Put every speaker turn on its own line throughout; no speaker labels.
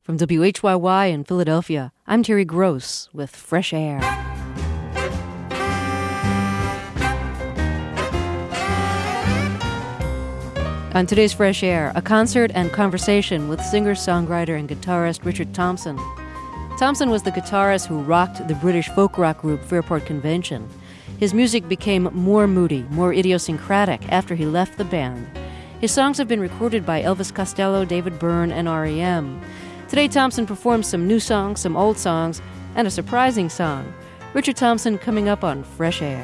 From WHYY in Philadelphia, I'm Terry Gross with Fresh Air. On today's Fresh Air, a concert and conversation with singer-songwriter and guitarist Richard Thompson. Thompson was the guitarist who rocked the British folk rock group Fairport Convention. His music became more moody, more idiosyncratic after he left the band. His songs have been recorded by Elvis Costello, David Byrne, and R.E.M. Today, Thompson performs some new songs, some old songs, and a surprising song. Richard Thompson coming up on Fresh Air.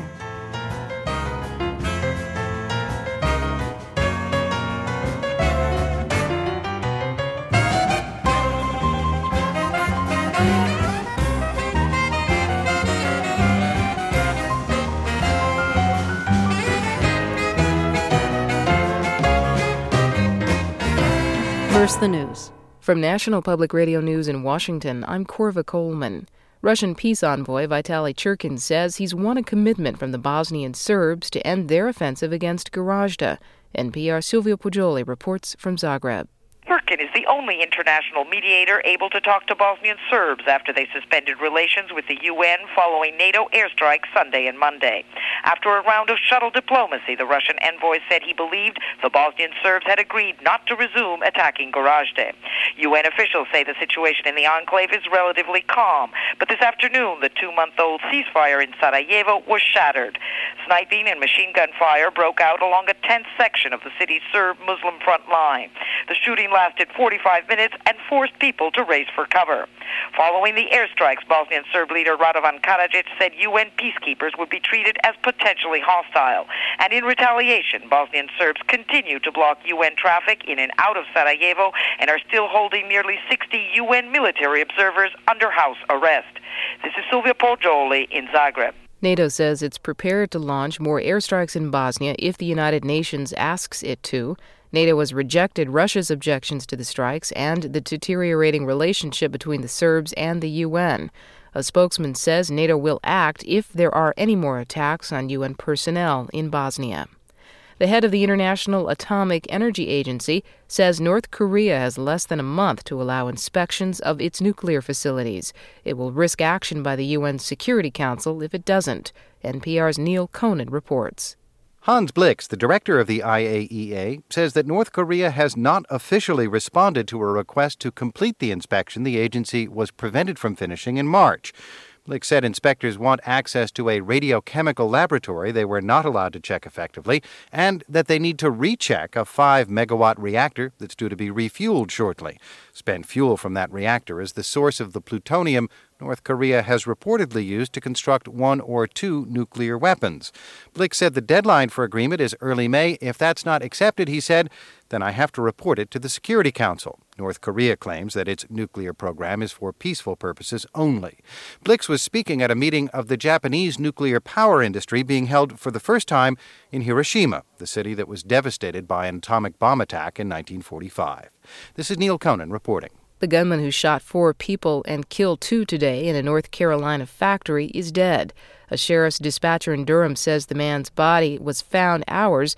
First, the news.
From National Public Radio News in Washington, I'm Korva Coleman. Russian peace envoy Vitaly Churkin says he's won a commitment from the Bosnian Serbs to end their offensive against Gorazde. NPR Silvio Pujoli reports from Zagreb.
Churkin is the only international mediator able to talk to Bosnian Serbs after they suspended relations with the UN following NATO airstrikes Sunday and Monday. After a round of shuttle diplomacy, the Russian envoy said he believed the Bosnian Serbs had agreed not to resume attacking Gorazde. UN officials say the situation in the enclave is relatively calm, but this afternoon the 2-month-old ceasefire in Sarajevo was shattered. Sniping and machine gun fire broke out along a tense section of the city's Serb-Muslim front line. The shooting lasted 45 minutes and forced people to race for cover. Following the airstrikes, Bosnian Serb leader Radovan Karadzic said UN peacekeepers would be treated as potentially hostile. And in retaliation, Bosnian Serbs continue to block UN traffic in and out of Sarajevo and are still holding nearly 60 UN military observers under house arrest. This is Silvia Poggioli in Zagreb.
NATO says it's prepared to launch more airstrikes in Bosnia if the United Nations asks it to. NATO has rejected Russia's objections to the strikes and the deteriorating relationship between the Serbs and the UN. A spokesman says NATO will act if there are any more attacks on UN personnel in Bosnia. The head of the International Atomic Energy Agency says North Korea has less than a month to allow inspections of its nuclear facilities. It will risk action by the UN Security Council if it doesn't. NPR's Neil Conan reports.
Hans Blix, the director of the IAEA, says that North Korea has not officially responded to a request to complete the inspection the agency was prevented from finishing in March. Blix said inspectors want access to a radiochemical laboratory they were not allowed to check effectively, and that they need to recheck a 5-megawatt reactor that's due to be refueled shortly. Spent fuel from that reactor is the source of the plutonium North Korea has reportedly used to construct 1 or 2 nuclear weapons. Blix said the deadline for agreement is early May. If that's not accepted, he said, then I have to report it to the Security Council. North Korea claims that its nuclear program is for peaceful purposes only. Blix was speaking at a meeting of the Japanese nuclear power industry being held for the first time in Hiroshima, the city that was devastated by an atomic bomb attack in 1945. This is Neil Conan reporting.
The gunman who shot 4 people and killed 2 today in a North Carolina factory is dead. A sheriff's dispatcher in Durham says the man's body was found hours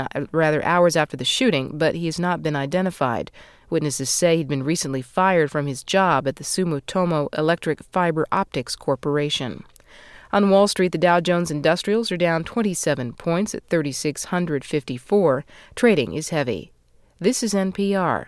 after the shooting, but he has not been identified. Witnesses say he'd been recently fired from his job at the Sumitomo Electric Fiber Optics Corporation. On Wall Street, the Dow Jones Industrials are down 27 points at 3,654. Trading is heavy. This is NPR.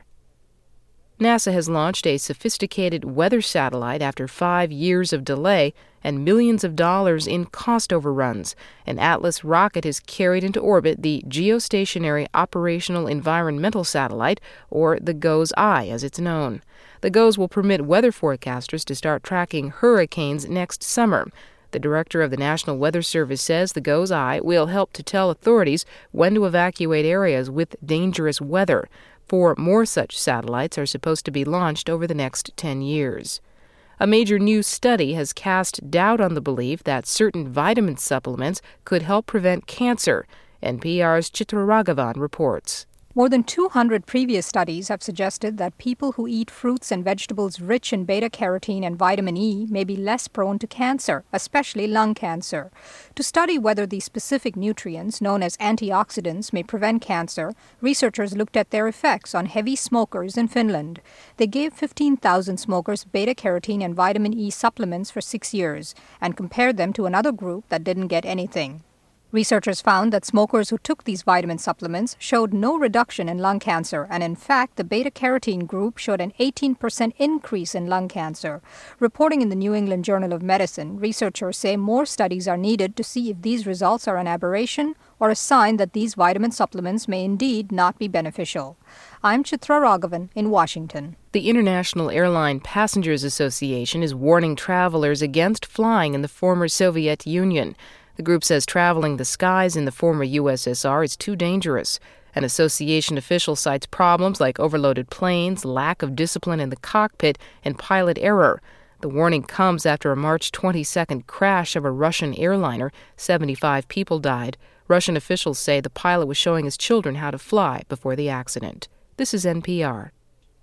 NASA has launched a sophisticated weather satellite after 5 years of delay and millions of dollars in cost overruns. An Atlas rocket has carried into orbit the Geostationary Operational Environmental Satellite, or the GOES-I as it's known. The GOES will permit weather forecasters to start tracking hurricanes next summer. The director of the National Weather Service says the GOES-I will help to tell authorities when to evacuate areas with dangerous weather. 4 more such satellites are supposed to be launched over the next 10 years. A major new study has cast doubt on the belief that certain vitamin supplements could help prevent cancer. NPR's Chitra Raghavan reports.
More than 200 previous studies have suggested that people who eat fruits and vegetables rich in beta-carotene and vitamin E may be less prone to cancer, especially lung cancer. To study whether these specific nutrients, known as antioxidants, may prevent cancer, researchers looked at their effects on heavy smokers in Finland. They gave 15,000 smokers beta-carotene and vitamin E supplements for 6 years and compared them to another group that didn't get anything. Researchers found that smokers who took these vitamin supplements showed no reduction in lung cancer, and in fact, the beta-carotene group showed an 18% increase in lung cancer. Reporting in the New England Journal of Medicine, researchers say more studies are needed to see if these results are an aberration or a sign that these vitamin supplements may indeed not be beneficial. I'm Chitra Raghavan in Washington.
The International Airline Passengers Association is warning travelers against flying in the former Soviet Union. The group says traveling the skies in the former USSR is too dangerous. An association official cites problems like overloaded planes, lack of discipline in the cockpit, and pilot error. The warning comes after a March 22nd crash of a Russian airliner. 75 people died. Russian officials say the pilot was showing his children how to fly before the accident. This is NPR.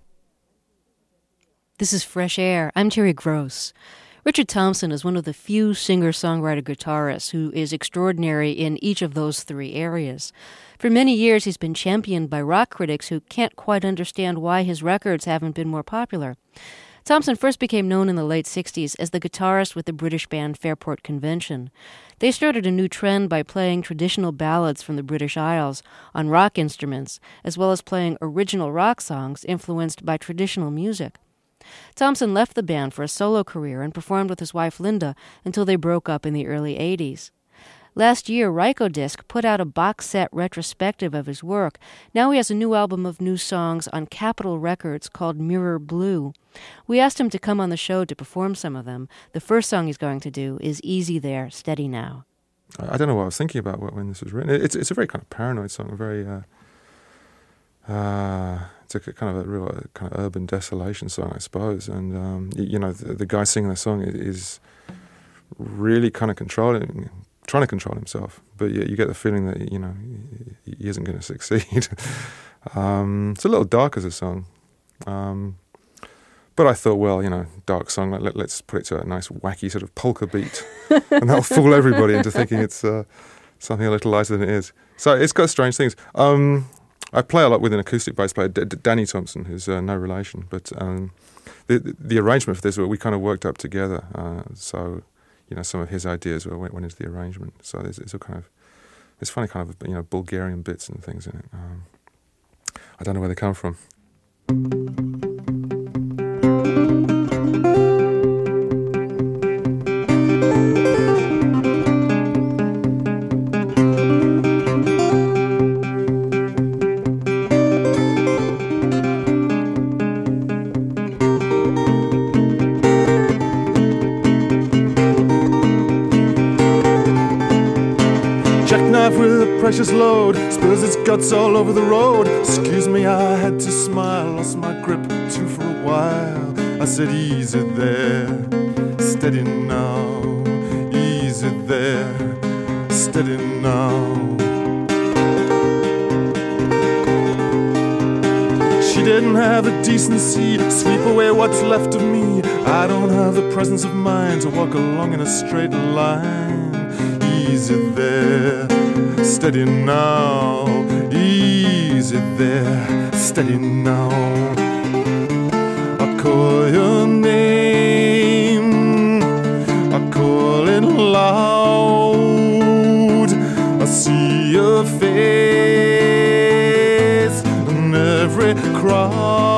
This is Fresh Air. I'm Terry Gross. Richard Thompson is one of the few singer-songwriter guitarists who is extraordinary in each of those three areas. For many years, he's been championed by rock critics who can't quite understand why his records haven't been more popular. Thompson first became known in the late 60s as the guitarist with the British band Fairport Convention. They started a new trend by playing traditional ballads from the British Isles on rock instruments, as well as playing original rock songs influenced by traditional music. Thompson left the band for a solo career and performed with his wife Linda until they broke up in the early 80s. Last year, Rykodisc put out a box set retrospective of his work. Now he has a new album of new songs on Capitol Records called Mirror Blue. We asked him to come on the show to perform some of them. The first song he's going to do is Easy There, Steady Now.
I don't know what I was thinking about when this was written. It's a very kind of paranoid song, a very... it's a kind of a real kind of urban desolation song, I suppose. And the guy singing the song is really kind of trying to control himself. But you get the feeling that he isn't going to succeed. It's a little dark as a song, but I thought, well, dark song. Let's put it to a nice wacky sort of polka beat, and that'll fool everybody into thinking it's something a little lighter than it is. So it's got strange things. I play a lot with an acoustic bass player, Danny Thompson, who's no relation. But the arrangement for this, we kind of worked up together. So, some of his ideas went into the arrangement. So there's funny kind of Bulgarian bits and things in it. I don't know where they come from. With a precious load, spills its guts all over the road. Excuse me, I had to smile, lost my grip too for a while. I said, easy there, steady now. Easy there, steady now. She didn't have the decency to sweep away what's left of me. I don't have the presence of mind to walk along in a straight line. Easy there, steady now. Easy there, steady now. I call your name, I call it loud. I see your face in every crowd.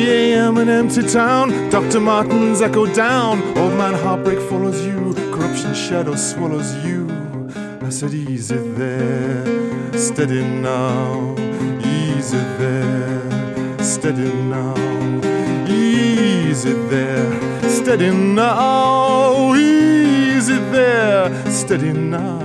Empty town, Dr. Martens echo down. Old man heartbreak follows you. Corruption and shadow swallows you. I said, easy there, steady now. Easy there, steady now. Easy there, steady now. Easy there, steady now.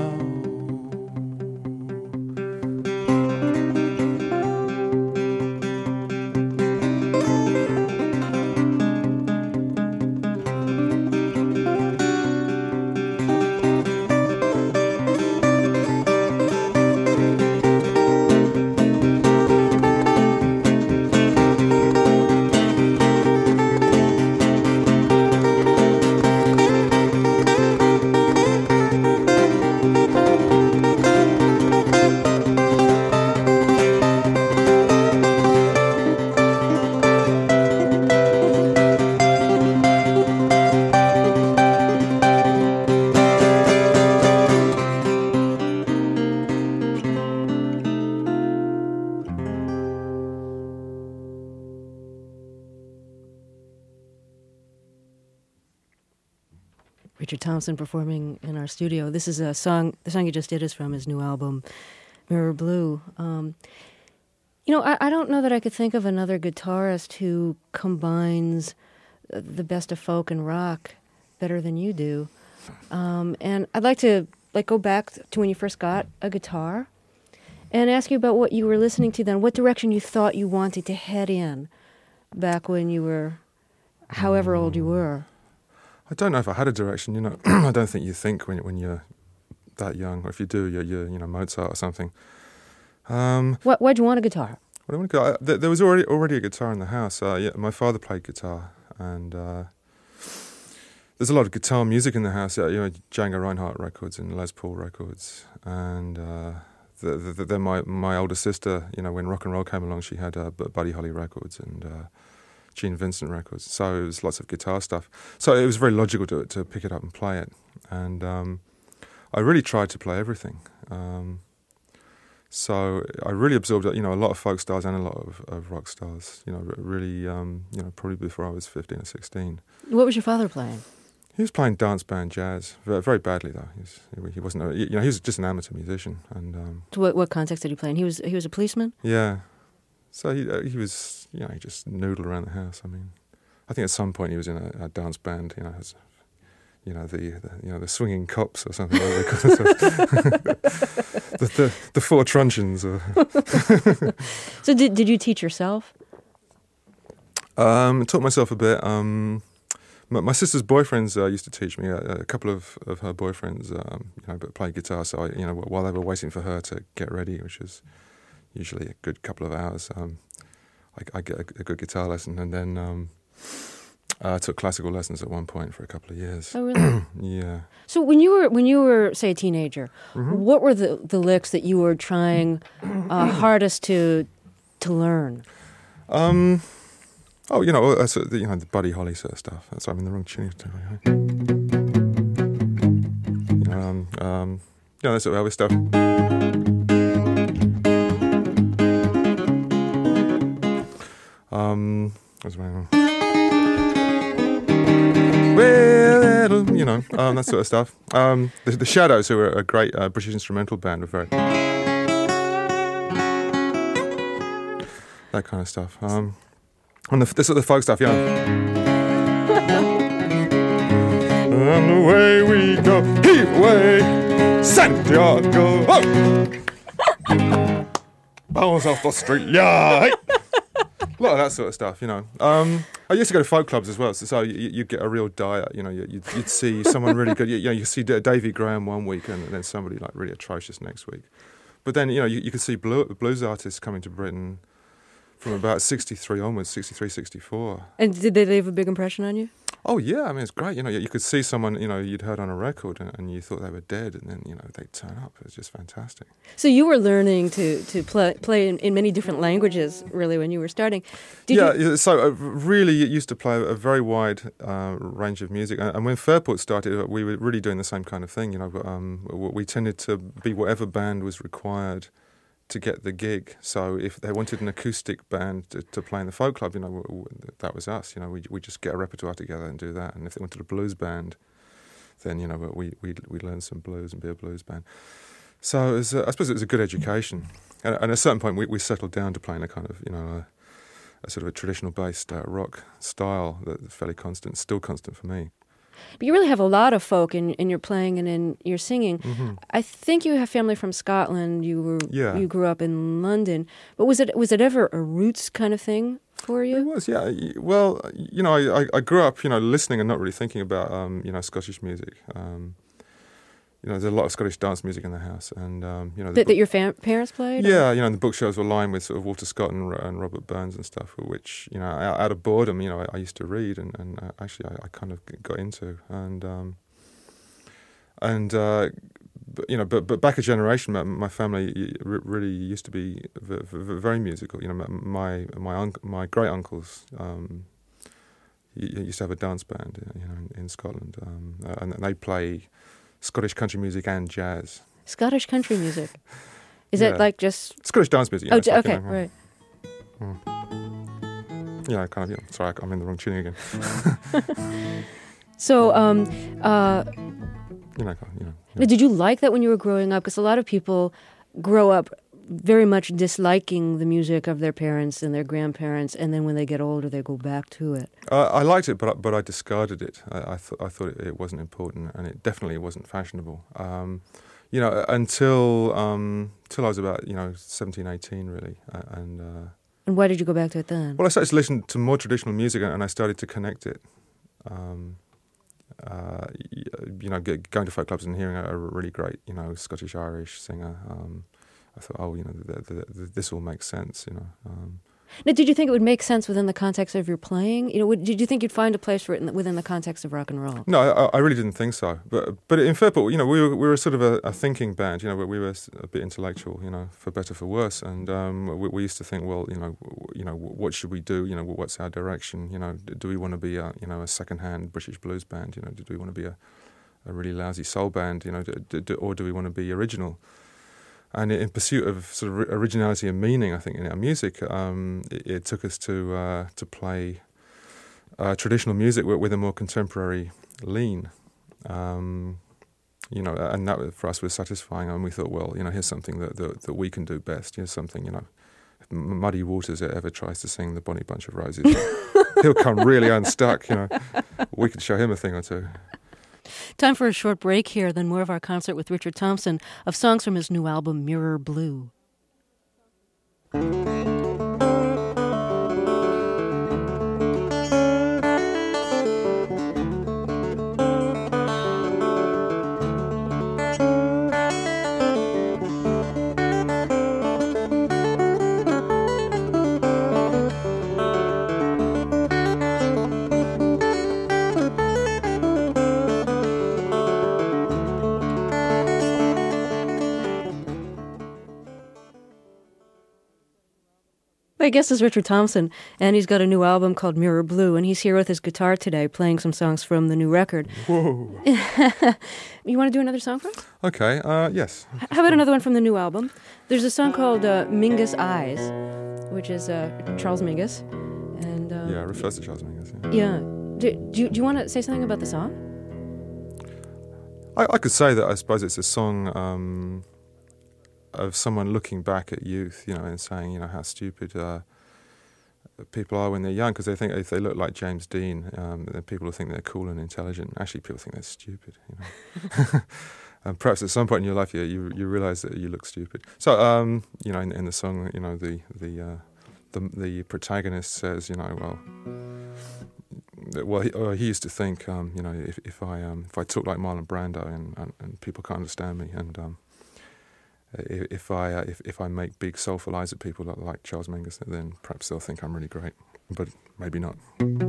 Richard Thompson performing in our studio. This is a song, the song you just did is from his new album, Mirror Blue. I don't know that I could think of another guitarist who combines the best of folk and rock better than you do. And I'd like to go back to when you first got a guitar and ask you about what you were listening to then, what direction you thought you wanted to head in back when you were however old you were.
I don't know if I had a direction, I don't think you think when you're that young, or if you do, you're Mozart or something.
Why'd you want a guitar?
There was already a guitar in the house. My father played guitar, and there's a lot of guitar music in the house. Django Reinhardt records and Les Paul records, and then my older sister, when rock and roll came along, she had Buddy Holly records and Gene Vincent records. So it was lots of guitar stuff. So it was very logical to pick it up and play it, and I really tried to play everything. So I really absorbed, a lot of folk stars and a lot of rock stars. Really, probably before I was 15 or 16.
What was your father playing?
He was playing dance band jazz, very badly though. He wasn't, he was just an amateur musician. And
so what context did he play in? He was a policeman.
Yeah, so he was, he just noodled around the house. I mean, I think at some point he was in a dance band, as the swinging cops or something. the four truncheons.
So did you teach yourself?
Taught myself a bit. My sister's boyfriends used to teach me. A couple of her boyfriends, played guitar. So while they were waiting for her to get ready, which was usually a good couple of hours, I get a good guitar lesson, and then I took classical lessons at one point for a couple of years.
Oh, really?
Yeah. So
when you were say a teenager,
mm-hmm.
what were the licks that you were trying hardest to learn? The
Buddy Holly sort of stuff. I'm in the wrong tune. That sort of Elvis stuff. What's going on? That sort of stuff. The Shadows, who are a great British instrumental band, were very that kind of stuff. And the sort of folk stuff, And away we go, heave away, Santiago, oh! Bounce off the street, yeah! Hey! A lot of that sort of stuff, I used to go to folk clubs as well, so you get a real diet, you'd see someone really good, you see Davy Graham one week and then somebody like really atrocious next week. But then, you could see blues artists coming to Britain from about 63 onwards, 63, 64.
And did they leave a big impression on you?
Oh, yeah. I mean, it's great. You could see someone, you'd heard on a record and you thought they were dead, and then, they'd turn up. It was just fantastic.
So you were learning to play in many different languages, really, when you were starting.
So really it used to play a very wide range of music. And when Fairport started, we were really doing the same kind of thing. We tended to be whatever band was required to get the gig. So if they wanted an acoustic band to play in the folk club, that was us. We just get a repertoire together and do that. And if they wanted a blues band, then we learned some blues and be a blues band. So it was, I suppose it was a good education. And at a certain point, we settled down to playing a kind of a sort of a traditional based rock style that's fairly constant, still constant for me.
But you really have a lot of folk in your playing and in your singing. Mm-hmm. I think you have family from Scotland. You grew up in London. But was it ever a roots kind of thing for you?
It was, yeah. Well, I grew up, listening and not really thinking about, Scottish music. There's a lot of Scottish dance music in the house, and
that your parents played.
Yeah, and the bookshelves were lined with sort of Walter Scott and Robert Burns and stuff, which out of boredom, I used to read, and actually I kind of got into, but back a generation, my family really used to be very musical. My great uncles used to have a dance band, in Scotland, and they play Scottish country music and jazz.
Scottish country music? Is it like just...
Scottish dance music.
Okay, right.
Yeah, kind of, sorry, I'm in the wrong tuning again.
So, did you like that when you were growing up? Because a lot of people grow up very much disliking the music of their parents and their grandparents, and then when they get older, they go back to it. I
liked it, but I discarded it. I thought it wasn't important, and it definitely wasn't fashionable. Until I was about 17, 18, really, and
why did you go back to it then?
Well, I started to listen to more traditional music, and I started to connect it. Going to folk clubs and hearing a really great, Scottish-Irish singer. I thought, this all makes sense,
Now, did you think it would make sense within the context of your playing? Did you think you'd find a place for it within the context of rock and roll?
No, I really didn't think so. But in Fairport, we were sort of a thinking band. We were a bit intellectual, for better for worse. And we used to think, well, what should we do? What's our direction? Do we want to be a second-hand British blues band? Do we want to be a really lousy soul band? Or do we want to be original? And in pursuit of sort of originality and meaning, I think, in our music, it took us to play traditional music with a more contemporary lean. And that for us was satisfying. And we thought, well, here's something that we can do best. Here's something, if Muddy Waters ever tries to sing The Bonny Bunch of Roses, he'll come really unstuck. We could show him a thing or two.
Time for a short break here, then more of our concert with Richard Thompson of songs from his new album, Mirror Blue. My guest is Richard Thompson, and he's got a new album called Mirror Blue, and he's here with his guitar today playing some songs from the new record.
Whoa.
You want to do another song for us?
Okay, yes.
How about another one from the new album? There's a song called Mingus Eyes, which is Charles Mingus. And
yeah, it refers to Charles Mingus.
Yeah. Do you want to say something about the song?
I could say that I suppose it's a song of someone looking back at youth, and saying, how stupid people are when they're young, because they think if they look like James Dean, then people will think they're cool and intelligent. Actually, people think they're stupid. And perhaps at some point in your life, you realise that you look stupid. So, in the song, the protagonist says, he used to think, if I talk like Marlon Brando and people can't understand me, and if I make big soulful eyes at people like Charles Mingus, then perhaps they'll think I'm really great, but maybe not.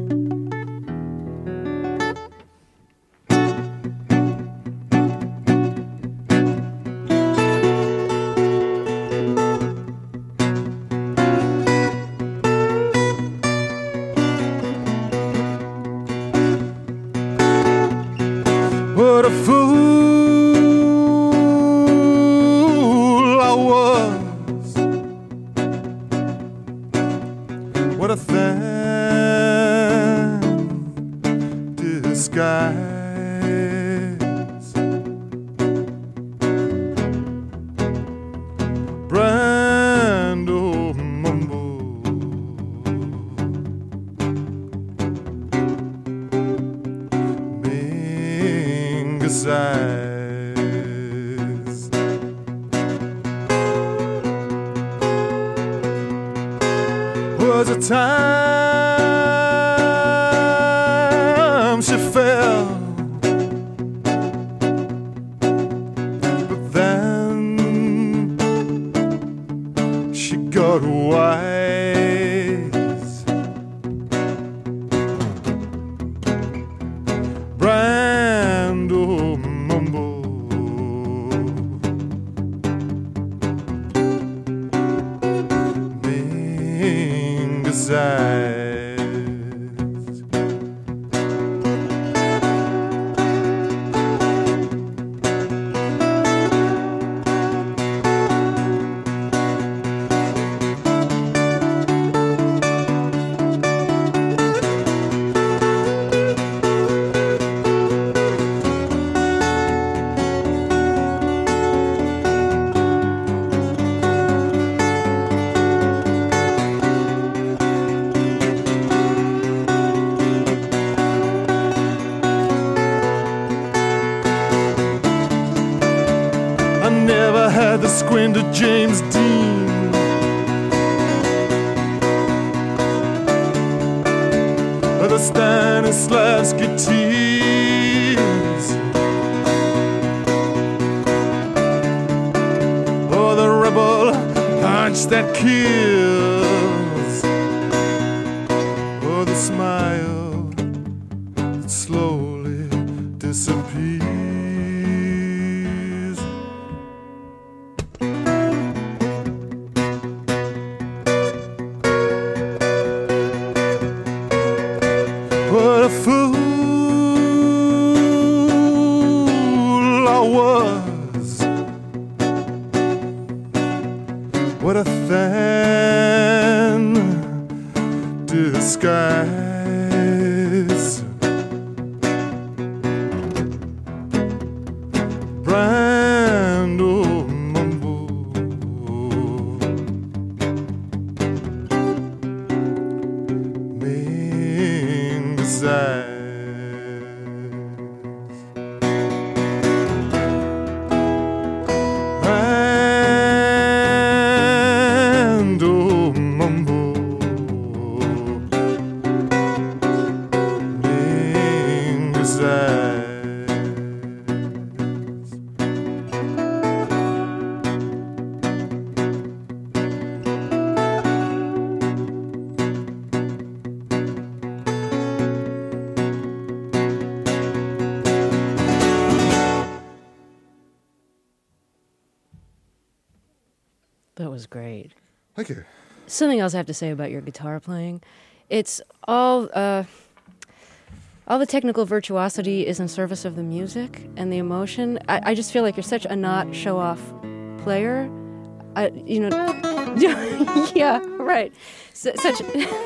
What a fool what a thin disguise. Mingus eyes. Was a time she fell, but then she got wise. Brando mumble, Mingus eyes. I never had the squint of James Dean. Or the Stanislavski tears. Or the rebel punch that kills. Or the smile that slowly disappears. What a fool I was. What a thin disguise. Brando mumble, Mingus eyes. Brando mumble, Mingus eyes.
That was great.
Thank you.
Something else I have to say about your guitar playing. It's all the technical virtuosity is in service of the music and the emotion. I just feel like you're such a not show-off player. Yeah, right. Such.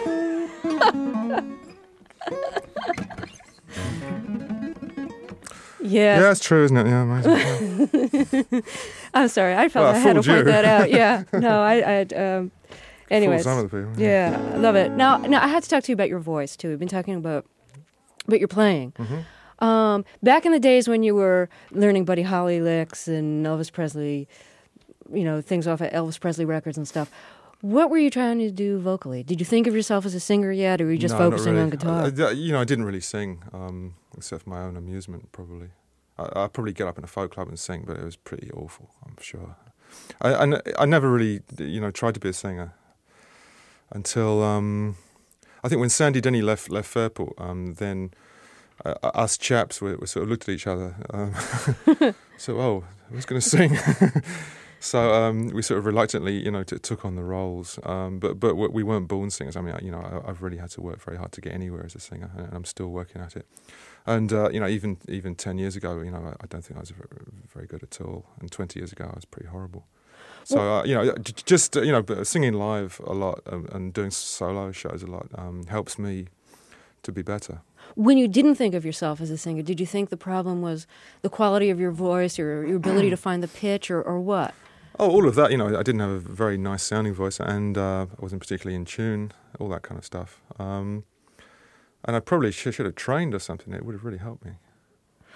Yeah.
Yeah, it's true, isn't it? Yeah, amazing.
I'm sorry. I felt
Well, I
I had to
fooled
point
you.
that out. Yeah. No, anyways.
Fool some of the people.
Yeah, I love it. Now, I had to talk to you about your voice, too. We've been talking about your playing.
Mm-hmm.
Back in the days when you were learning Buddy Holly licks and Elvis Presley, things off of Elvis Presley records and stuff, what were you trying to do vocally? Did you think of yourself as a singer yet, or were you just
No, not
focusing
really.
on guitar?
I didn't really sing, except for my own amusement, probably. I'd probably get up in a folk club and sing, but it was pretty awful, I'm sure. I never really, tried to be a singer until I think when Sandy Denny left Fairport, then us chaps we sort of looked at each other. So, who's going to sing? So we sort of reluctantly, took on the roles. But we weren't born singers. I mean, I've really had to work very hard to get anywhere as a singer, and I'm still working at it. And even 10 years ago, I don't think I was very good at all. And 20 years ago, I was pretty horrible. So just singing live a lot and doing solo shows a lot helps me to be better.
When you didn't think of yourself as a singer, did you think the problem was the quality of your voice or your ability to find the pitch or what?
Oh, all of that. I didn't have a very nice sounding voice, and I wasn't particularly in tune. All that kind of stuff. And I probably should have trained or something. It would have really helped me.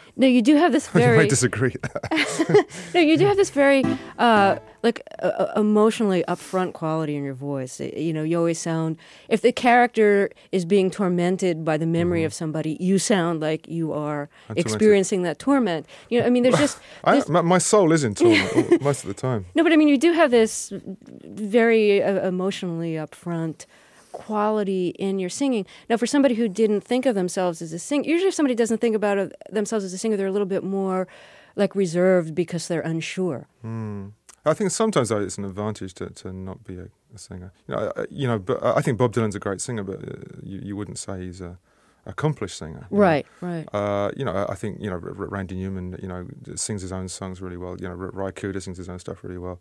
No, you do have this
You
very.
may disagree.
No, you do have this very emotionally upfront quality in your voice. You always sound. If the character is being tormented by the memory of somebody, you sound like you are experiencing that torment. There's just.
My soul is in torment most of the time.
No, but you do have this very emotionally upfront quality in your singing. Now, for somebody who didn't think of themselves as a singer, usually if somebody doesn't think about themselves as a singer, they're a little bit more reserved because they're unsure.
I think sometimes though it's an advantage to not be a singer. But I think Bob Dylan's a great singer, but you wouldn't say he's a accomplished singer.
Right.
I think Randy Newman sings his own songs really well. Ry Cooder sings his own stuff really well.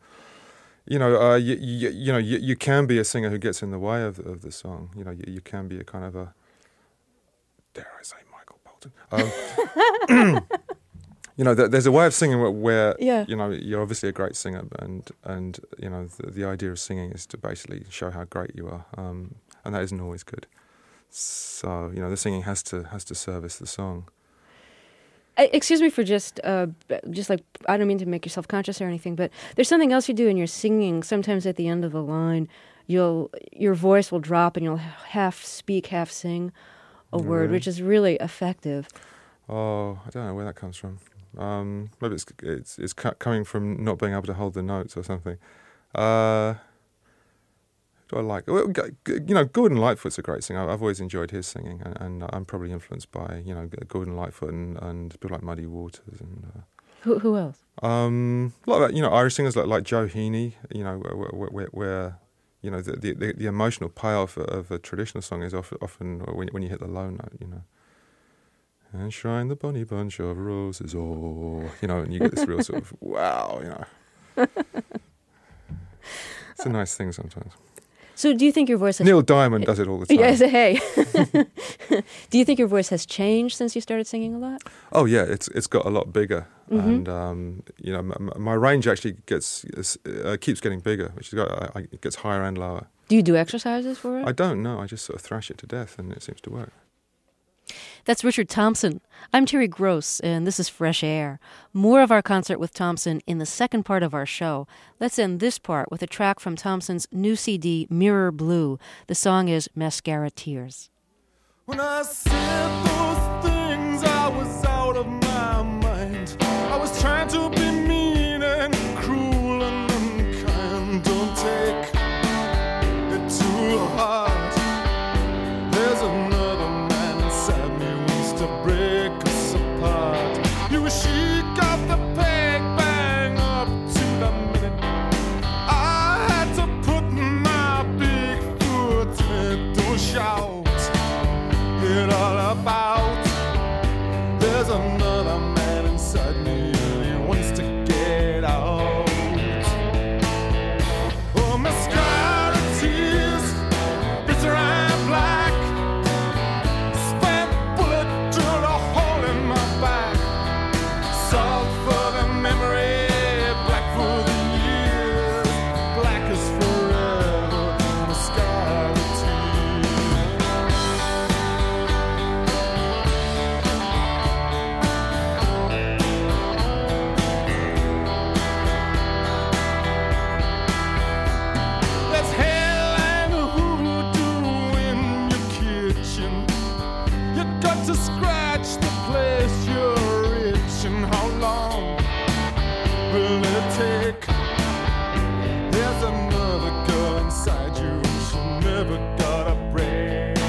You can be a singer who gets in the way of the song. You can be a kind of a, dare I say, Michael Bolton. There's a way of singing where you're obviously a great singer, and the idea of singing is to basically show how great you are, and that isn't always good. So the singing has to service the song.
Excuse me for just I don't mean to make you self-conscious or anything, but there's something else you do in your singing. Sometimes at the end of a line, your voice will drop and you'll half speak, half sing a word, which is really effective.
Oh, I don't know where that comes from. Maybe it's coming from not being able to hold the notes or something. Do I like? Well, Gordon Lightfoot's a great singer. I've always enjoyed his singing, and I'm probably influenced by Gordon Lightfoot and people like Muddy Waters and.
Who else?
A lot of Irish singers like Joe Heaney. Where the emotional payoff of a traditional song is often when you hit the low note. And shrine the bonny bunch of roses, and you get this real sort of wow. It's a nice thing sometimes.
So do you think your voice has...
Neil Diamond does it all the time.
Yes, hey. Do you think your voice has changed since you started singing a lot?
Oh, yeah, it's got a lot bigger. And, my range actually keeps getting bigger, which is it gets higher and lower.
Do you do exercises for it?
I don't know. I just sort of thrash it to death, and it seems to work.
That's Richard Thompson. I'm Terry Gross, and this is Fresh Air. More of our concert with Thompson in the second part of our show. Let's end this part with a track from Thompson's new CD, Mirror Blue. The song is Mascara Tears.
When I said those things, I was out of my mind. I was trying to be mean and cruel and unkind. Don't take it too hard. There's another man inside me wants to break us apart. You she got the peg bang up to the minute. I had to put my big foot in it. Don't shout it all about. There's another man inside me and he wants to get out. Oh, mascara tears, bitter and black. Spent bullet drilled a hole in my back. Salt for the memory, black for the years. Black as forever, mascara tears. There's hell and hoodoo in your kitchen. You got to scratch the place you're itching. How long will it take? There's another girl inside you. She never got a break.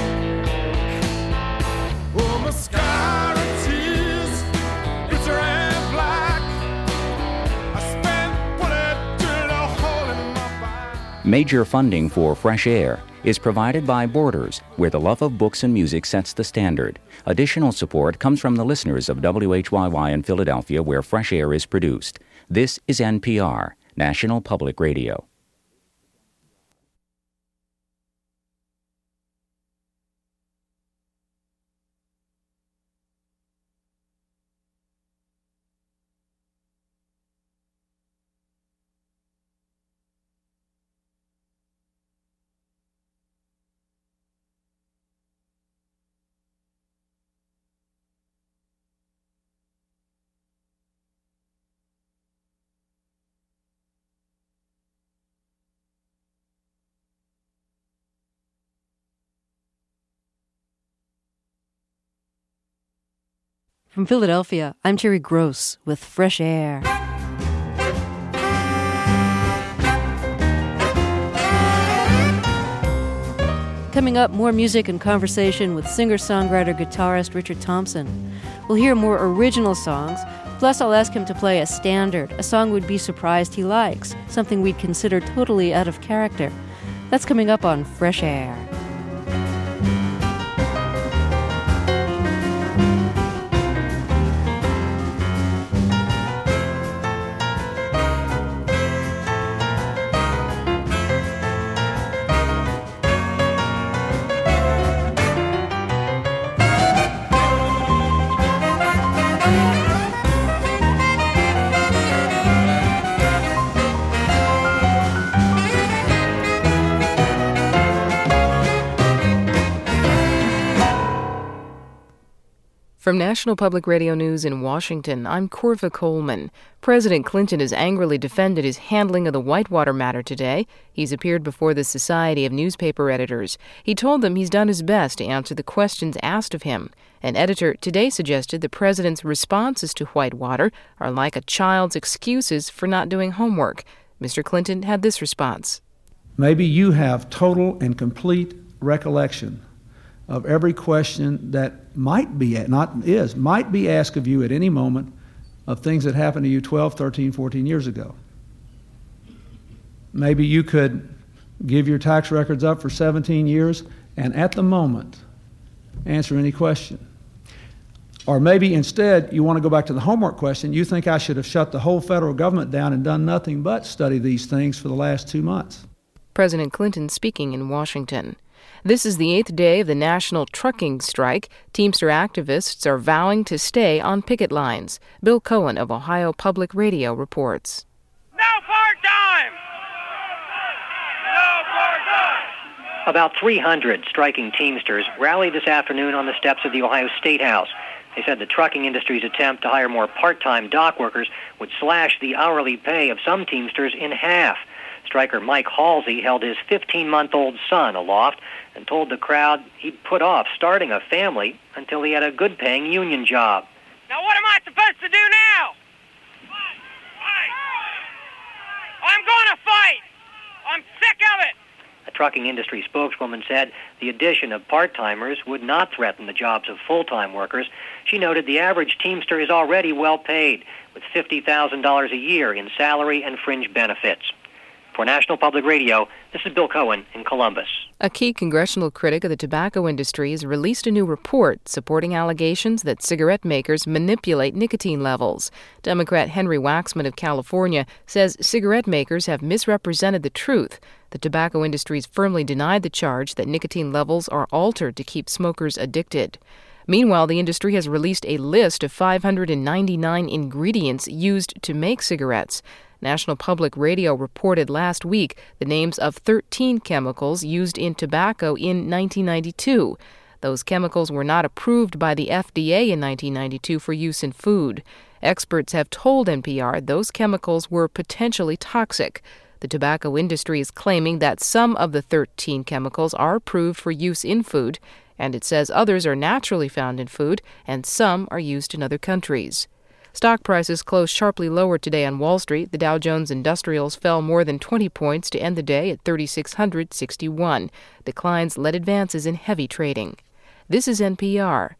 Oh, mascara tears, bitter and black. I spent bullet drilled a hole in my back.
Major funding for Fresh Air is provided by Borders, where the love of books and music sets the standard. Additional support comes from the listeners of WHYY in Philadelphia, where Fresh Air is produced. This is NPR, National Public Radio.
From Philadelphia, I'm Terry Gross with Fresh Air. Coming up, more music and conversation with singer-songwriter guitarist Richard Thompson. We'll hear more original songs, plus I'll ask him to play a standard, a song we'd be surprised he likes, something we'd consider totally out of character. That's coming up on Fresh Air.
From National Public Radio News in Washington, I'm Corva Coleman. President Clinton has angrily defended his handling of the Whitewater matter today. He's appeared before the Society of Newspaper Editors. He told them he's done his best to answer the questions asked of him. An editor today suggested the president's responses to Whitewater are like a child's excuses for not doing homework. Mr. Clinton had this response.
Maybe you have total and complete recollection of every question that might be asked of you at any moment of things that happened to you 12, 13, 14 years ago. Maybe you could give your tax records up for 17 years and at the moment answer any question. Or maybe instead you want to go back to the homework question. You think I should have shut the whole federal government down and done nothing but study these things for the last 2 months.
President Clinton speaking in Washington. This is the 8th day of the national trucking strike. Teamster activists are vowing to stay on picket lines. Bill Cohen of Ohio Public Radio reports.
No part-time! No part-time!
About 300 striking Teamsters rallied this afternoon on the steps of the Ohio State House. They said the trucking industry's attempt to hire more part-time dock workers would slash the hourly pay of some Teamsters in half. Striker Mike Halsey held his 15-month-old son aloft and told the crowd he'd put off starting a family until he had a good-paying union job.
Now what am I supposed to do now? I'm going to fight! I'm sick of it!
A trucking industry spokeswoman said the addition of part-timers would not threaten the jobs of full-time workers. She noted the average Teamster is already well paid, with $50,000 a year in salary and fringe benefits. For National Public Radio, this is Bill Cohen in Columbus.
A key congressional critic of the tobacco industry has released a new report supporting allegations that cigarette makers manipulate nicotine levels. Democrat Henry Waxman of California says cigarette makers have misrepresented the truth. The tobacco industry's firmly denied the charge that nicotine levels are altered to keep smokers addicted. Meanwhile, the industry has released a list of 599 ingredients used to make cigarettes. National Public Radio reported last week the names of 13 chemicals used in tobacco in 1992. Those chemicals were not approved by the FDA in 1992 for use in food. Experts have told NPR those chemicals were potentially toxic. The tobacco industry is claiming that some of the 13 chemicals are approved for use in food, and it says others are naturally found in food and some are used in other countries. Stock prices closed sharply lower today on Wall Street. The Dow Jones Industrials fell more than 20 points to end the day at 3,661. Declines led advances in heavy trading. This is NPR.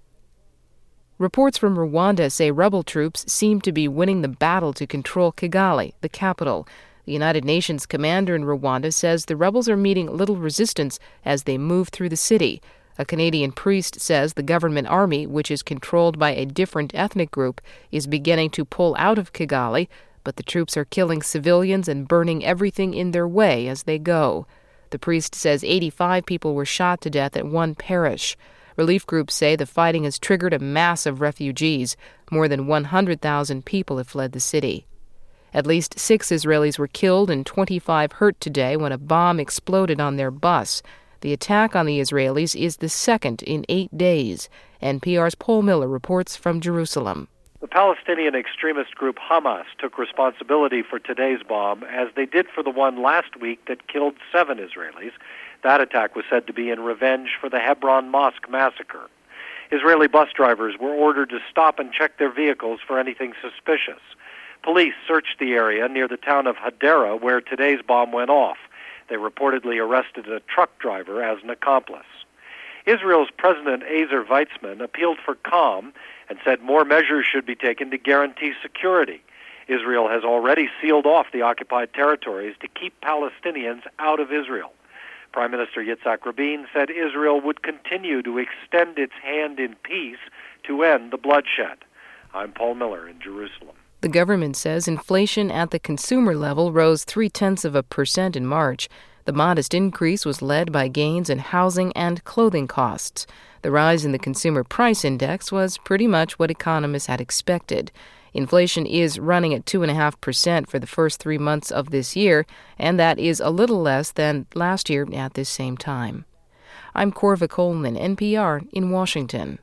Reports from Rwanda say rebel troops seem to be winning the battle to control Kigali, the capital. The United Nations commander in Rwanda says the rebels are meeting little resistance as they move through the city. A Canadian priest says the government army, which is controlled by a different ethnic group, is beginning to pull out of Kigali, but the troops are killing civilians and burning everything in their way as they go. The priest says 85 people were shot to death at one parish. Relief groups say the fighting has triggered a mass of refugees. More than 100,000 people have fled the city. At least 6 Israelis were killed and 25 hurt today when a bomb exploded on their bus. The attack on the Israelis is the second in 8 days. NPR's Paul Miller reports from Jerusalem.
The Palestinian extremist group Hamas took responsibility for today's bomb, as they did for the one last week that killed 7 Israelis. That attack was said to be in revenge for the Hebron Mosque massacre. Israeli bus drivers were ordered to stop and check their vehicles for anything suspicious. Police searched the area near the town of Hadera where today's bomb went off. They reportedly arrested a truck driver as an accomplice. Israel's President Ezer Weizmann appealed for calm and said more measures should be taken to guarantee security. Israel has already sealed off the occupied territories to keep Palestinians out of Israel. Prime Minister Yitzhak Rabin said Israel would continue to extend its hand in peace to end the bloodshed. I'm Paul Miller in Jerusalem.
The government says inflation at the consumer level rose 0.3% in March. The modest increase was led by gains in housing and clothing costs. The rise in the consumer price index was pretty much what economists had expected. Inflation is running at 2.5% for the first 3 months of this year, and that is a little less than last year at this same time. I'm Corva Coleman, NPR in Washington.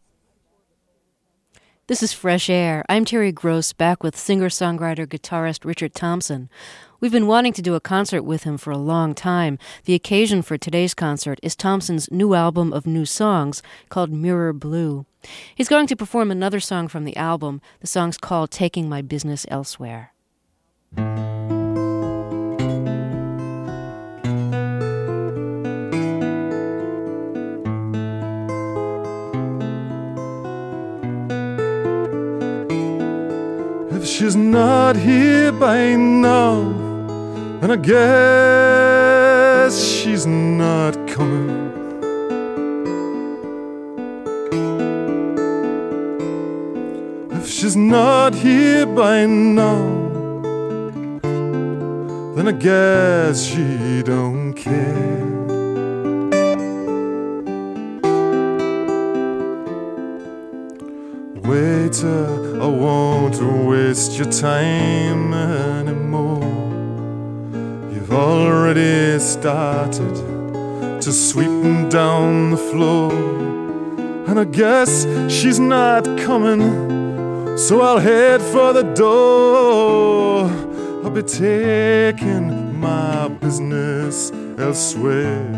This is Fresh Air. I'm Terry Gross, back with singer-songwriter, guitarist Richard Thompson. We've been wanting to do a concert with him for a long time. The occasion for today's concert is Thompson's new album of new songs called Mirror Blue. He's going to perform another song from the album. The song's called Taking My Business Elsewhere.
If she's not here by now, and I guess she's not coming, if she's not here by now, then I guess she don't care. Waiter, I won't waste your time anymore. You've already started to sweep down the floor, and I guess she's not coming, so I'll head for the door. I'll be taking my business elsewhere.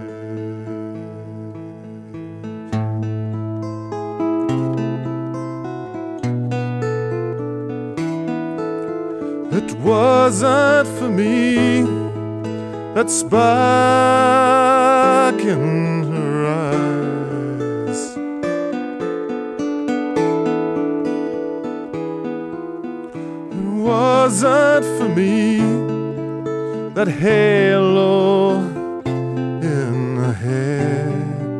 It wasn't for me, that spark in her eyes. It wasn't for me, that halo in her hair.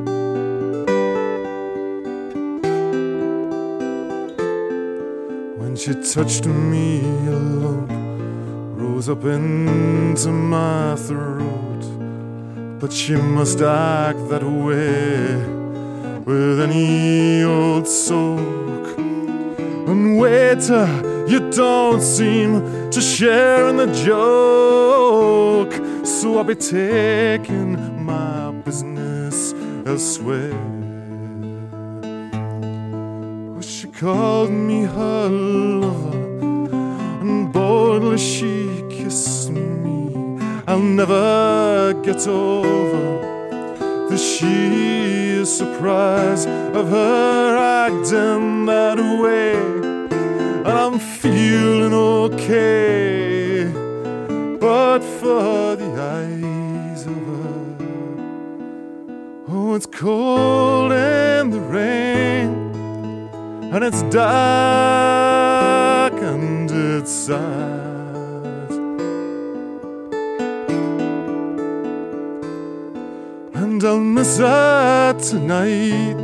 When she touched me alone, rose up into my throat, but she must act that way with any old soak. And waiter, you don't seem to share in the joke, so I'll be taking my business elsewhere. Well, she called me her lover, and boldly she kissed me. I'll never get over the sheer surprise of her acting that way. And I'm feeling okay, but for the eyes of her. Oh, it's cold in the rain, and it's dark and it's sad. And I'll miss her tonight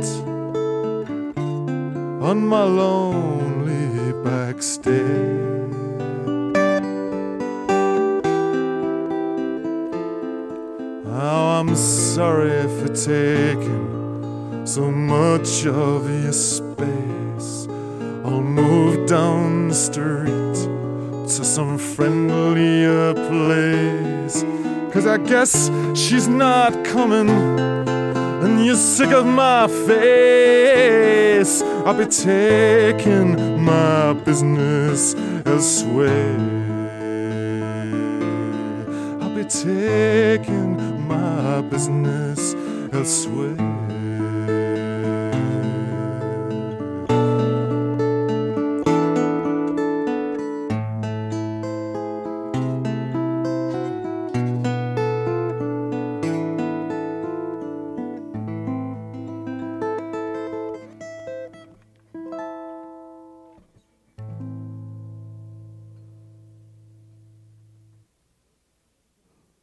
on my lonely back stairs. Oh, I'm sorry for taking so much of your space. I'll move down the street to some friendlier place, 'cause I guess she's not coming, and you're sick of my face. I'll be taking my business elsewhere. I'll be taking my business elsewhere.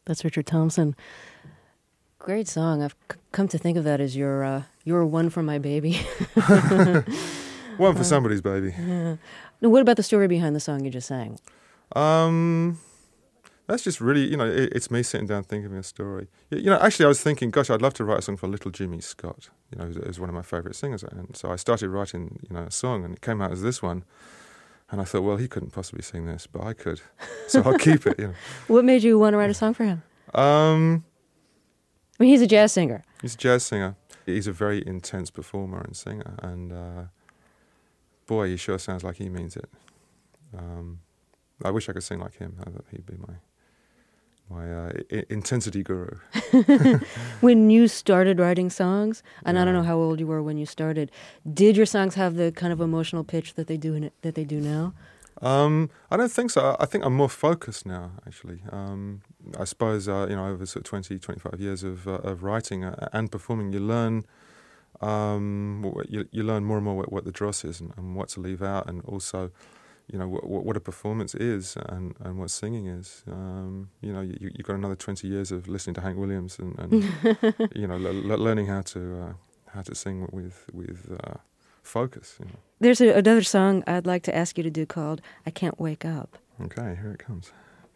That's Richard Thompson. Great song. I've come to think of that as your one for my baby.
One for somebody's baby.
Yeah. Now, what about the story behind the song you just sang?
That's just really, it's me sitting down thinking of a story. Actually, I was thinking, gosh, I'd love to write a song for Little Jimmy Scott, who's one of my favourite singers. And so I started writing, a song, and it came out as this one. And I thought, well, he couldn't possibly sing this, but I could. So I'll keep it,
What made you want to write a song for him? I mean, he's a jazz singer.
He's a jazz singer. He's a very intense performer and singer. And, boy, he sure sounds like he means it. I wish I could sing like him. I thought he'd be my intensity guru.
When you started writing songs, and I don't know how old you were when you started, did your songs have the kind of emotional pitch that they do now?
I don't think so. I think I'm more focused now, actually. I suppose, over sort of 20, 25 years of writing and performing, you learn you learn more and more what the dross is and what to leave out, and also what a performance is and what singing is. You've got another 20 years of listening to Hank Williams and learning how to sing with focus.
There's another song I'd like to ask you to do called "I Can't Wake Up."
Okay, here it comes.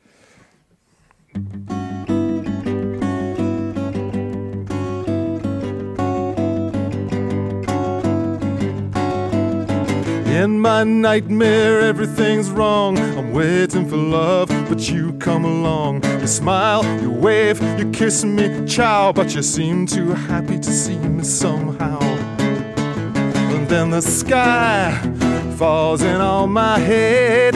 In my nightmare, everything's wrong. I'm waiting for love, but you come along. You smile, you wave, you kiss me, ciao, but you seem too happy to see me somehow. And then the sky falls in on my head.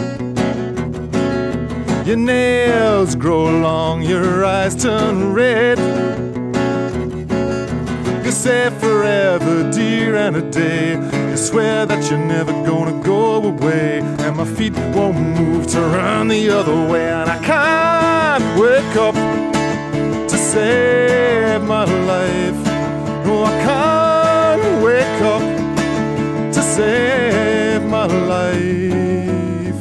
Your nails grow long, your eyes turn red. You say forever, dear, and a day. You swear that you're never gonna go away, and my feet won't move to run the other way. And I can't wake up to save my life. No, I can't wake up to save my life.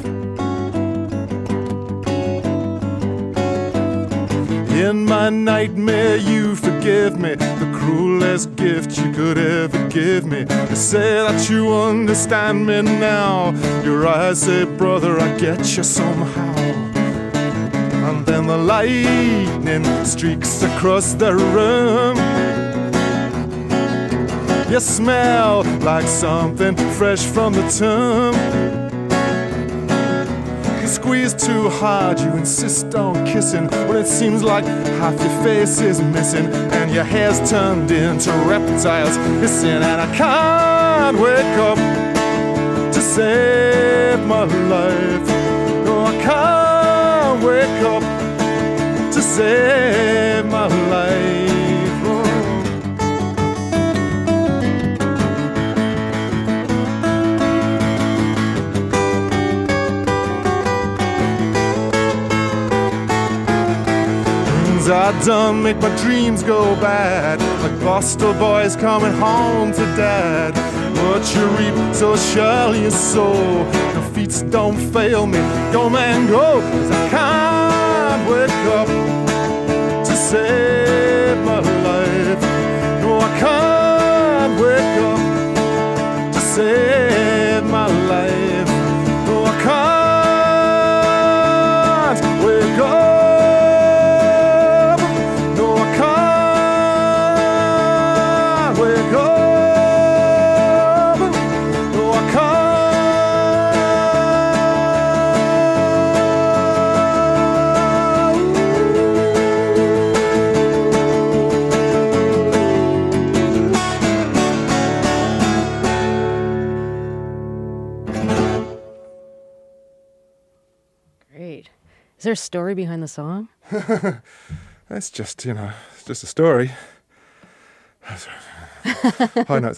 In my nightmare you forgive me, the cruelest gift you could ever give me. You say that you understand me now. Your eyes say, brother, I get you somehow. And then the lightning streaks across the room. You smell like something fresh from the tomb. You squeeze too hard, you insist on kissing, when it seems like half your face is missing, and your hair's turned into reptiles hissing. And I can't wake up to save my life. No, I can't wake up to save my life. I done make my dreams go bad, like Boston boys coming home to dad. What you reap, so shall you sow. The feet don't fail me, go man go, 'cause I can't wake up to save my life. No, I can't wake up to save my life. No, I can't wake up.
Is there a story behind the song?
That's just, it's just a story. High notes.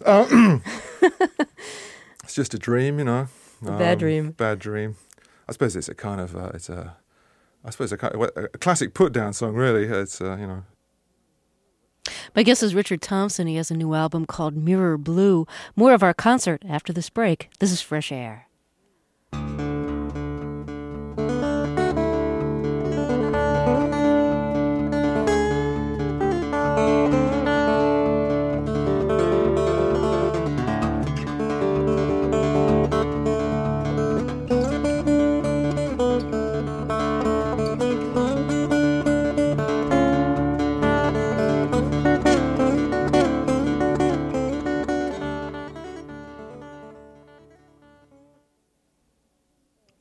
It's just a dream,
A bad dream.
Bad dream. I suppose it's a kind of, a classic put-down song, really. It's,
My guest is Richard Thompson. He has a new album called Mirror Blue. More of our concert after this break. This is Fresh Air.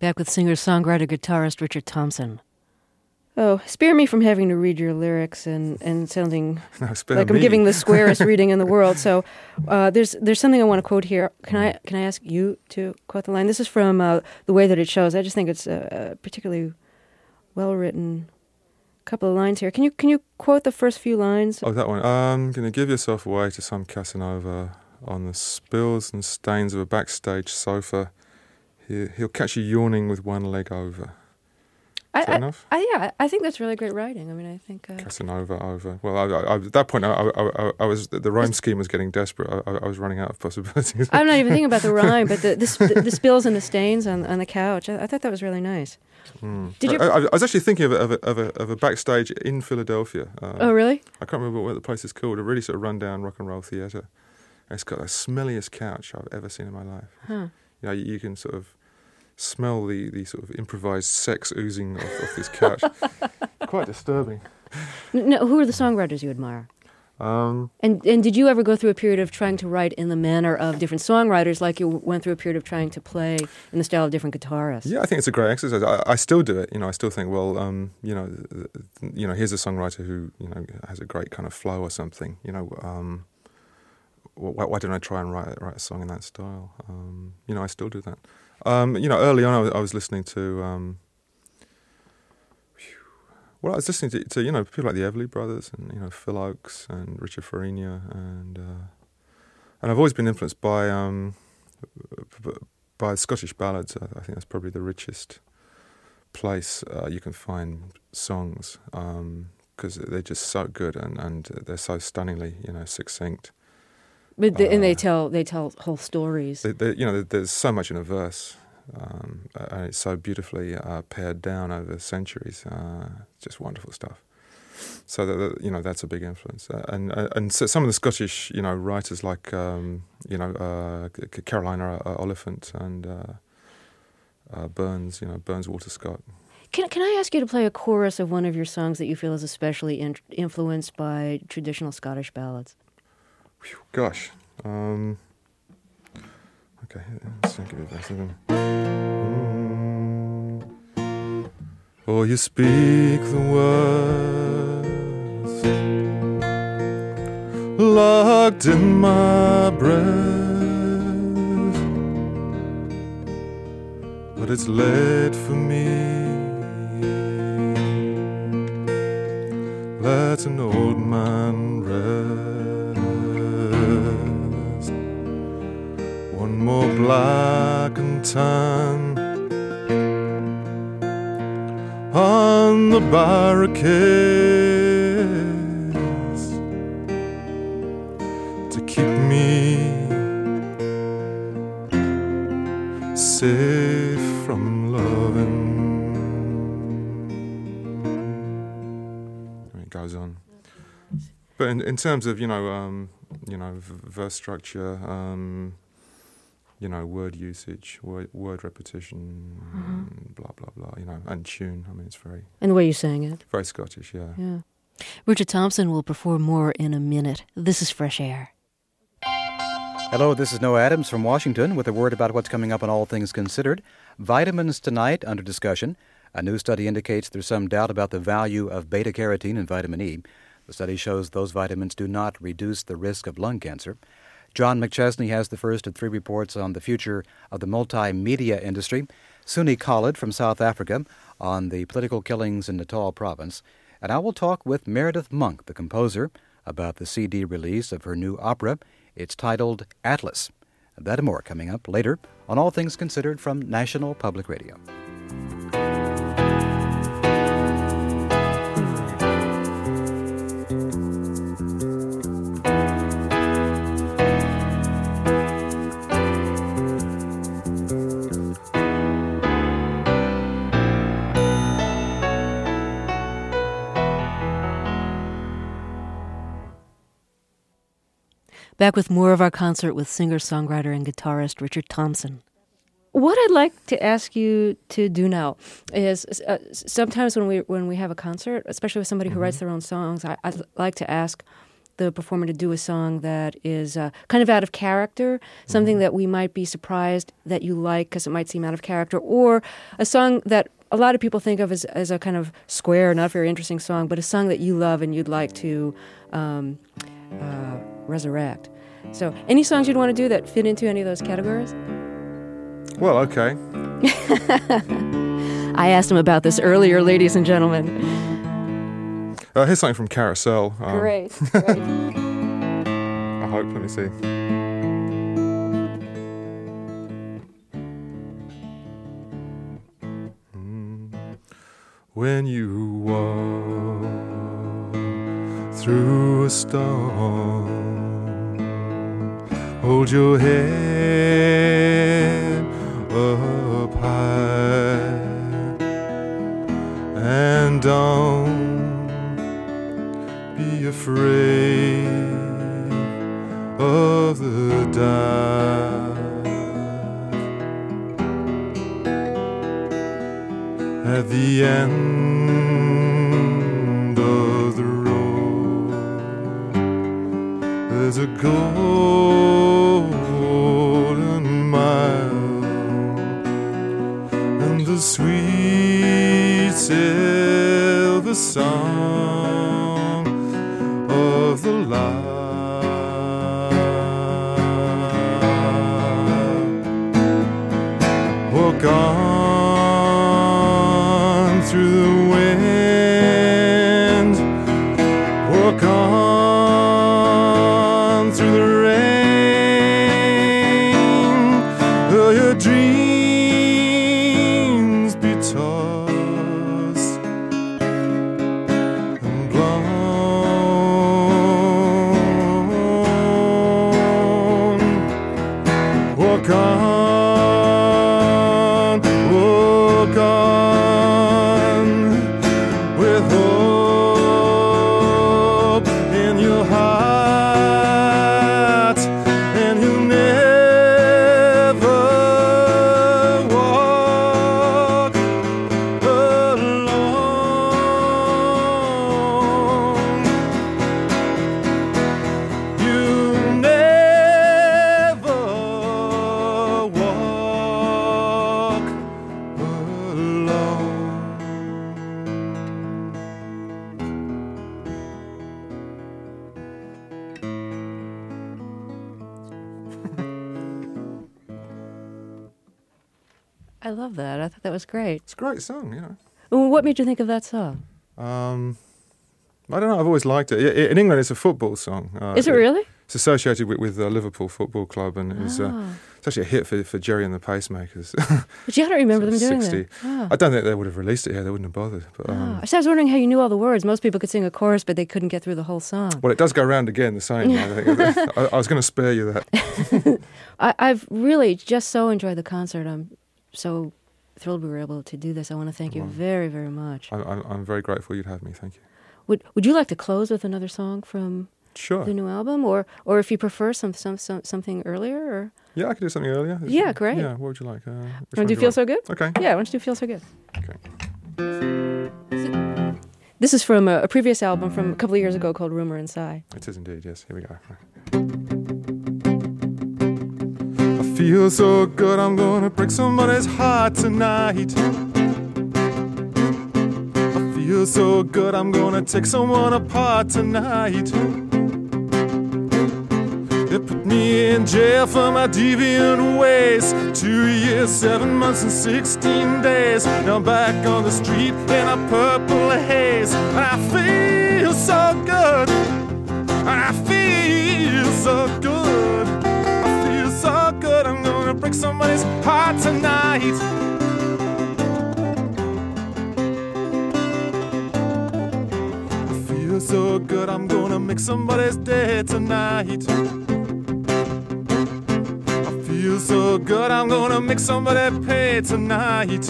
Back with singer-songwriter, guitarist Richard Thompson. Oh, spare me from having to read your lyrics and sounding like I'm giving the squarest reading in the world. So there's something I want to quote here. Can I ask you to quote the line? This is from The Way That It Shows. I just think it's a particularly well-written couple of lines here. Can you quote the first few lines?
Oh, that one. Gonna give yourself away to some Casanova on the spills and stains of a backstage sofa. He'll catch you yawning with one leg over. Is that enough?
I think that's really great writing. I mean, I think
Casanova over. Well, I, at that point, I was the rhyme scheme was getting desperate. I was running out of possibilities.
I'm not even thinking about the rhyme, but the spills and the stains on the couch. I thought that was really nice.
Did you? I was actually thinking of a backstage in Philadelphia.
Oh, really?
I can't remember what the place is called. A really sort of rundown rock and roll theatre. It's got the smelliest couch I've ever seen in my life.
Huh.
You know, you can sort of smell the sort of improvised sex oozing off this couch. Quite disturbing.
No, who are the songwriters you admire? And did you ever go through a period of trying to write in the manner of different songwriters, like you went through a period of trying to play in the style of different guitarists?
Yeah, I think it's a great exercise. I still do it. You know, I still think, well, you know, here's a songwriter who, you know, has a great kind of flow or something. You know, why don't I try and write a song in that style? You know, I still do that. You know, early on, I was listening to. Well, I was listening to you know, people like the Everly Brothers and, you know, Phil Oakes and Richard Farina, and I've always been influenced by Scottish ballads. I think that's probably the richest place you can find songs, because they're just so good and they're so stunningly, you know, succinct.
But and they tell whole stories.
You know, there's so much in a verse. And it's so beautifully pared down over centuries. Just wonderful stuff. So you know, that's a big influence. And so some of the Scottish, you know, writers like you know, Carolina Oliphant and Burns, you know, Burns Walter Scott.
Can I ask you to play a chorus of one of your songs that you feel is especially influenced by traditional Scottish ballads?
Gosh. Okay, let's give it a second. Oh, you speak the words locked in my breath, but it's late for me. Let an old man rest. One more black and tan on the barricades to keep me safe from loving. It goes on. But in terms of, you know, verse structure, you know, word usage, word repetition, blah, blah, blah, you know, and tune. I mean, it's very...
And the way you sang it.
Very Scottish, yeah.
Yeah. Richard Thompson will perform more in a minute. This is Fresh Air.
Hello, this is Noah Adams from Washington with a word about what's coming up on All Things Considered. Vitamins tonight under discussion. A new study indicates there's some doubt about the value of beta-carotene and vitamin E. The study shows those vitamins do not reduce the risk of lung cancer. John McChesney has the first of three reports on the future of the multimedia industry. Suni Khalid from South Africa on the political killings in Natal province. And I will talk with Meredith Monk, the composer, about the CD release of her new opera. It's titled Atlas. That and more coming up later on All Things Considered from National Public Radio.
Back with more of our concert with singer-songwriter and guitarist Richard Thompson. What I'd like to ask you to do now is sometimes when we have a concert, especially with somebody who writes their own songs, I'd like to ask the performer to do a song that is kind of out of character, something that we might be surprised that you like because it might seem out of character, or a song that a lot of people think of as a kind of square, not very interesting song, but a song that you love and you'd like to resurrect. So, any songs you'd want to do that fit into any of those categories?
Well, okay.
I asked him about this earlier, ladies and gentlemen.
Here's something from Carousel.
Great.
I hope. Let me see. When you walk through a storm, hold your head up high and don't be afraid of the dark. At the end of the road, there's a golden mile, and the sweet silver song of the lark. Walk on through the wind, walk on through the rain, though your dreams be tossed and blown. Walk on.
I love that. I thought that was great.
It's a great song, you know.
What made you think of that song?
I don't know. I've always liked it. In England, it's a football song.
Is it really?
It's associated with Liverpool Football Club, and it's actually a hit for Jerry and the Pacemakers.
But you don't remember them doing
60.
that. Oh.
I don't think they would have released it here. They wouldn't have bothered. But,
So I was wondering how you knew all the words. Most people could sing a chorus, but they couldn't get through the whole song.
Well, it does go round again the same. I was going to spare you that.
I've really just so enjoyed the concert. I'm so thrilled we were able to do this. I want to thank you very, very much.
I'm very grateful you'd have me. Thank you.
Would you like to close with another song from the new album, or if you prefer something earlier? Or?
Yeah, I could do something earlier.
Yeah, great.
Yeah, what would you like?
Want to do Feel So Good?
Okay.
Yeah, why don't you do Feel So Good?
Okay.
This is from a previous album from a couple of years ago called Rumor and Sigh.
It is indeed, yes. Here we go. I feel so good, I'm gonna break somebody's heart tonight. Feel so good, I'm gonna take someone apart tonight. They put me in jail for my deviant ways. 2 years, 7 months and 16 days. Now I'm back on the street in a purple haze. And I feel so good. And I feel so good. I feel so good, I'm gonna break somebody's heart tonight. So good, I'm gonna make somebody's day tonight. I feel so good, I'm gonna make somebody pay tonight.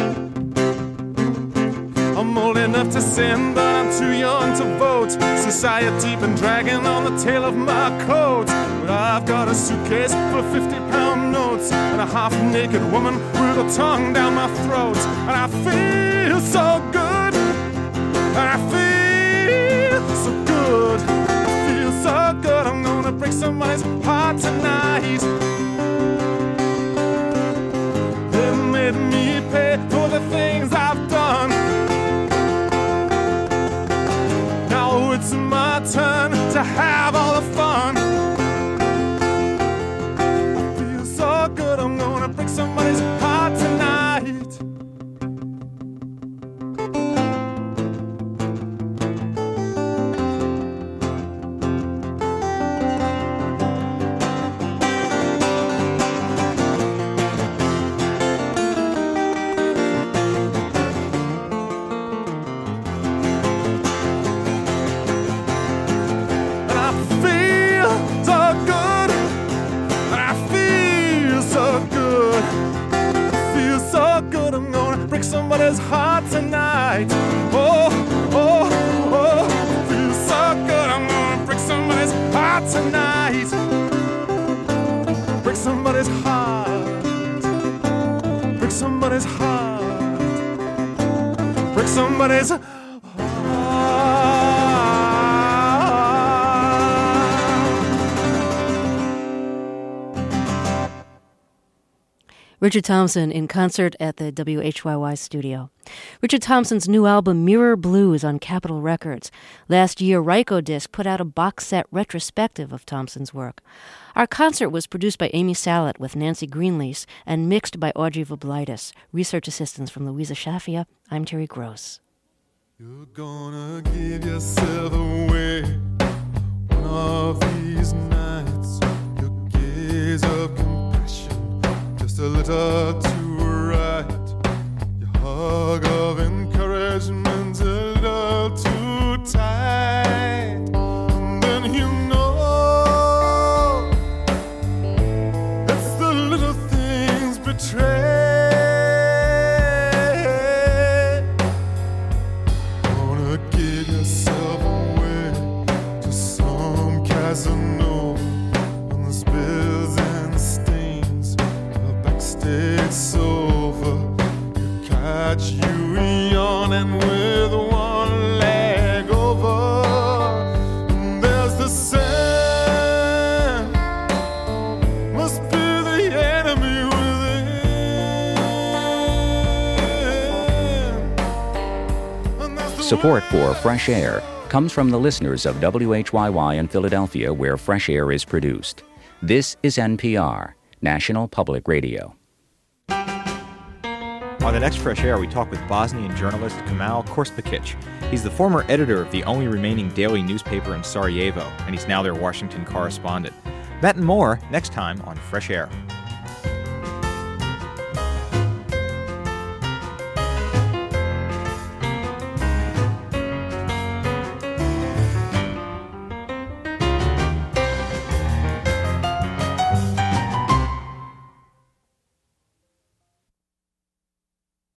I'm old enough to sin, but I'm too young to vote. Society been dragging on the tail of my coat. But I've got a suitcase full of 50-pound notes and a half-naked woman with a tongue down my throat. And I feel so good, and I feel so good. I feel
hot tonight. Oh, oh, oh, feels so good. I'm gonna break somebody's heart tonight. Break somebody's heart. Break somebody's heart. Break somebody's heart.
Richard Thompson in concert at the WHYY studio. Richard Thompson's new album, Mirror Blue, is on Capitol Records. Last year, Ryko Disc put out a box set retrospective of Thompson's work. Our concert was produced by Amy Salet with Nancy Greenlease and mixed by Audrey Voblaitis. Research assistance from Louisa Shafia. I'm Terry Gross.
You're gonna give yourself away one of these nights. Your gaze of compassion, just a little too right. Your hug of encouragement, a little too tight. And then you know it's the little things betray. Casanova, on the spills and stains, a backstage sofa. You catch you yawning with one leg over. And there's the sand, must be the enemy within.
Support for Fresh Air comes from the listeners of WHYY in Philadelphia, where Fresh Air is produced. This is NPR, National Public Radio.
On the next Fresh Air, we talk with Bosnian journalist Kemal Korspikic. He's the former editor of the only remaining daily newspaper in Sarajevo, and he's now their Washington correspondent. That and more next time on Fresh Air.